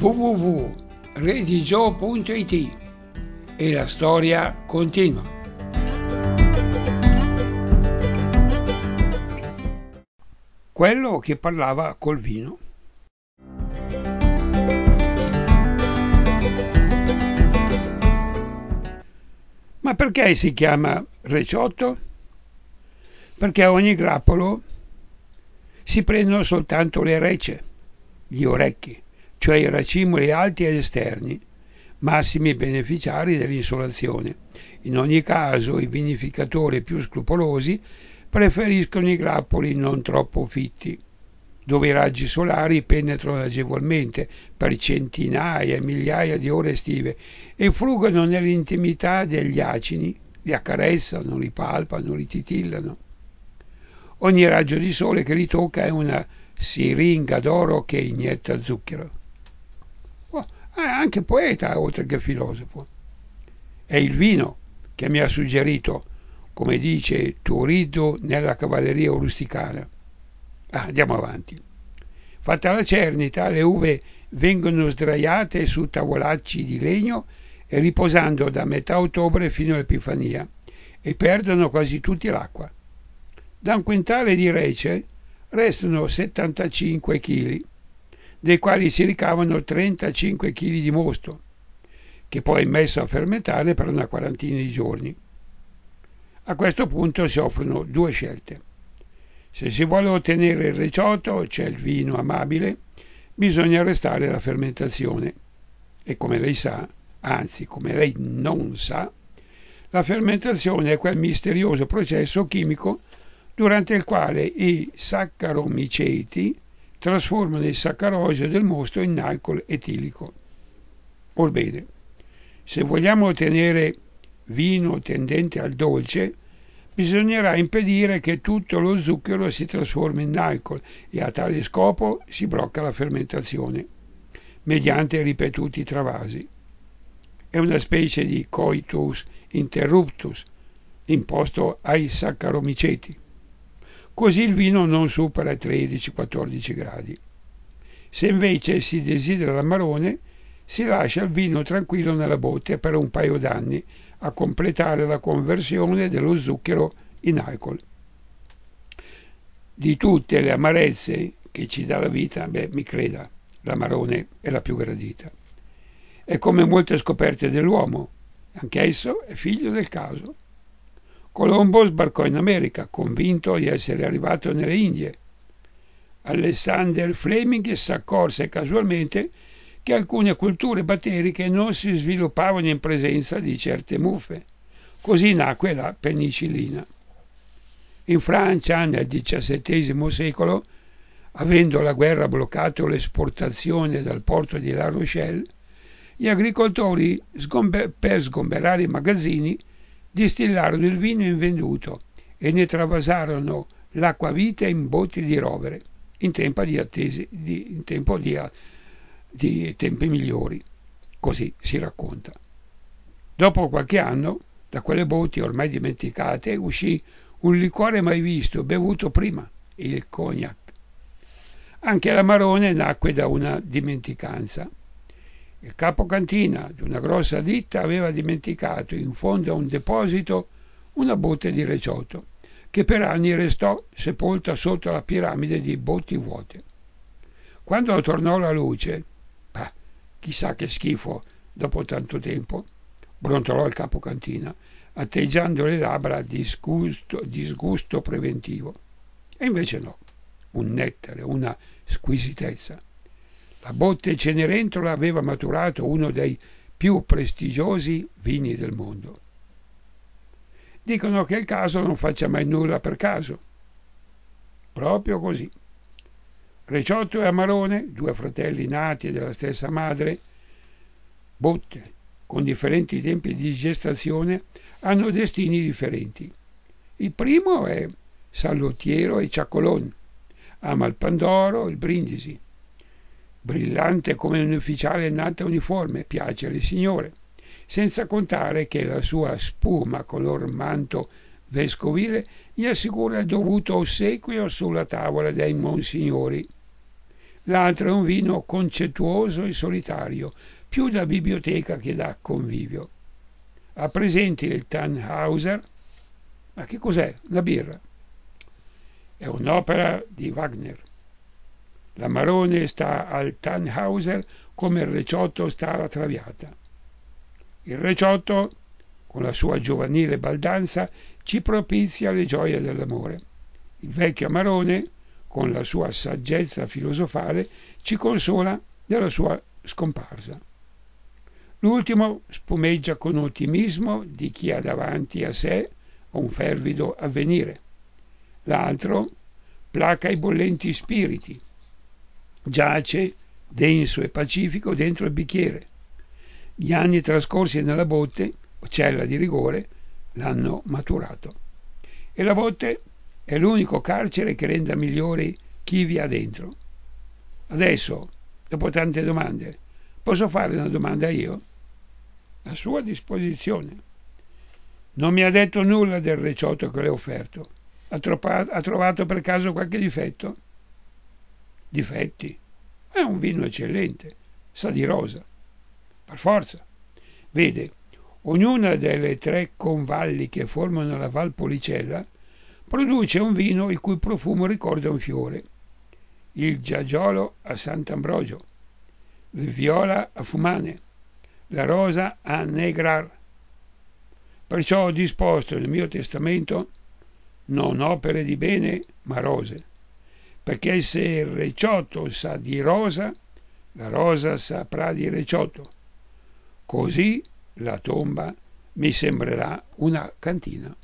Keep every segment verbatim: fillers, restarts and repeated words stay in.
w w w punto redigio punto it e la storia continua. Quello che parlava col vino. Ma perché si chiama reciotto? Perché a ogni grappolo si prendono soltanto le rece, gli orecchi, cioè i racimoli alti ed esterni, massimi beneficiari dell'insolazione. In ogni caso i vinificatori più scrupolosi preferiscono i grappoli non troppo fitti, dove i raggi solari penetrano agevolmente per centinaia e migliaia di ore estive e frugano nell'intimità degli acini, li accarezzano, li palpano, li titillano. Ogni raggio di sole che li tocca è una siringa d'oro che inietta zucchero. Oh, è anche poeta oltre che filosofo. È il vino che mi ha suggerito, come dice Turiddu nella cavalleria rusticana. Ah, andiamo avanti. Fatta la cernita, le uve vengono sdraiate su tavolacci di legno e riposando da metà ottobre fino all'Epifania e perdono quasi tutti l'acqua. Da un quintale di rece restano settantacinque chili, dei quali si ricavano trentacinque chili di mosto, che poi è messo a fermentare per una quarantina di giorni. A questo punto si offrono due scelte. Se si vuole ottenere il reciotto, cioè il vino amabile, bisogna arrestare la fermentazione. E come lei sa, anzi come lei non sa, la fermentazione è quel misterioso processo chimico durante il quale i saccaromiceti trasformano il saccarosio del mosto in alcol etilico. Orbene, se vogliamo ottenere vino tendente al dolce, bisognerà impedire che tutto lo zucchero si trasformi in alcol e a tale scopo si blocca la fermentazione mediante ripetuti travasi. È una specie di coitus interruptus imposto ai saccaromiceti. Così il vino non supera i tredici quattordici gradi. Se invece si desidera l'amarone, si lascia il vino tranquillo nella botte per un paio d'anni a completare la conversione dello zucchero in alcol. Di tutte le amarezze che ci dà la vita, beh, mi creda, l'amarone è la più gradita. È come molte scoperte dell'uomo, anch'esso è figlio del caso. Colombo sbarcò in America, convinto di essere arrivato nelle Indie. Alexander Fleming si accorse casualmente che alcune culture batteriche non si sviluppavano in presenza di certe muffe. Così nacque la penicillina. In Francia, nel diciassettesimo secolo, avendo la guerra bloccato l'esportazione dal porto di La Rochelle, gli agricoltori, sgombe- per sgomberare i magazzini, distillarono il vino invenduto e ne travasarono l'acquavite in botti di rovere, in tempo di, attesi, di, in tempo di, di tempi migliori. Così si racconta. Dopo qualche anno, da quelle botti ormai dimenticate, uscì un liquore mai visto, bevuto prima, il cognac. Anche l'amarone nacque da una dimenticanza. Il capocantina di una grossa ditta aveva dimenticato in fondo a un deposito una botte di reciotto, che per anni restò sepolta sotto la piramide di botti vuote. Quando tornò la luce, bah, chissà che schifo dopo tanto tempo, brontolò il capocantina, atteggiando le labbra a disgusto, disgusto preventivo. E invece no, un nettare, una squisitezza. La botte Cenerentola aveva maturato uno dei più prestigiosi vini del mondo. Dicono che il caso non faccia mai nulla per caso. Proprio così. Reciotto e Amarone, due fratelli nati dalla stessa madre, botte, con differenti tempi di gestazione, hanno destini differenti. Il primo è Salottiero e Ciaccolon, ama il Pandoro, il Brindisi. Brillante come un ufficiale in alta uniforme, piace alle signore, senza contare che la sua spuma color manto vescovile gli assicura il dovuto ossequio sulla tavola dei monsignori. l'altro è un vino concettuoso e solitario, più da biblioteca che da convivio. Ha presente il Tannhauser? Ma che cos'è? La birra. È un'opera di Wagner. L'Amarone sta al Tannhauser come il Recioto sta alla Traviata. Il Recioto, con la sua giovanile baldanza, ci propizia le gioie dell'amore. Il vecchio Amarone, con la sua saggezza filosofale, ci consola della sua scomparsa. L'ultimo spumeggia con ottimismo di chi ha davanti a sé un fervido avvenire. L'altro placa i bollenti spiriti, giace denso e pacifico dentro il bicchiere. Gli anni trascorsi nella botte, cella di rigore, l'hanno maturato. E la botte è l'unico carcere che renda migliori chi vi ha dentro. Adesso, dopo tante domande, posso fare una domanda io? A sua disposizione. Non mi ha detto nulla del Recioto che le ho offerto. Ha, tropa- ha trovato per caso qualche difetto? Difetti? È un vino eccellente, sa di rosa. Per forza. Vede, ognuna delle tre convalli che formano la Valpolicella produce un vino il cui profumo ricorda un fiore. Il Giagiolo a Sant'Ambrogio, il Viola a Fumane, la Rosa a Negrar. Perciò ho disposto nel mio testamento non opere di bene ma rose, perché se il Recioto sa di rosa, la rosa saprà di Recioto. Così la tomba mi sembrerà una cantina.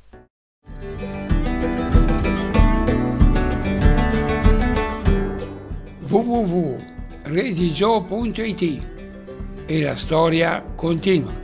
w w w punto redigio punto it E la storia continua.